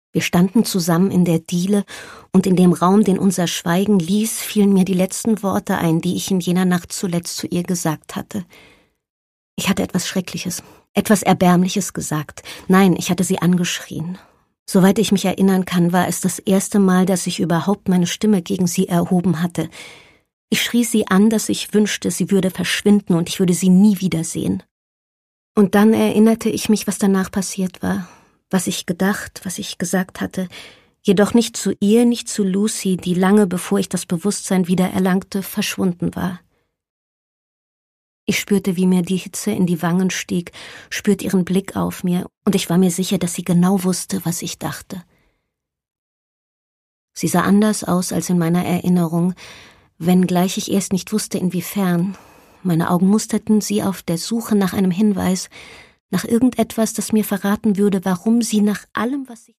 Wir standen zusammen in der Diele, und in dem Raum, den unser Schweigen ließ, fielen mir die letzten Worte ein, die ich in jener Nacht zuletzt zu ihr gesagt hatte. Ich hatte etwas Schreckliches, etwas Erbärmliches gesagt. Nein, ich hatte sie angeschrien. Soweit ich mich erinnern kann, war es das erste Mal, dass ich überhaupt meine Stimme gegen sie erhoben hatte. Ich schrie sie an, dass ich wünschte, sie würde verschwinden und ich würde sie nie wiedersehen. Und dann erinnerte ich mich, was danach passiert war, was ich gedacht, was ich gesagt hatte, jedoch nicht zu ihr, nicht zu Lucy, die lange bevor ich das Bewusstsein wieder erlangte, verschwunden war. Ich spürte, wie mir die Hitze in die Wangen stieg, spürte ihren Blick auf mir, und ich war mir sicher, dass sie genau wusste, was ich dachte. Sie sah anders aus als in meiner Erinnerung, wenngleich ich erst nicht wusste, inwiefern. Meine Augen musterten sie auf der Suche nach einem Hinweis, nach irgendetwas, das mir verraten würde, warum sie nach allem, was ich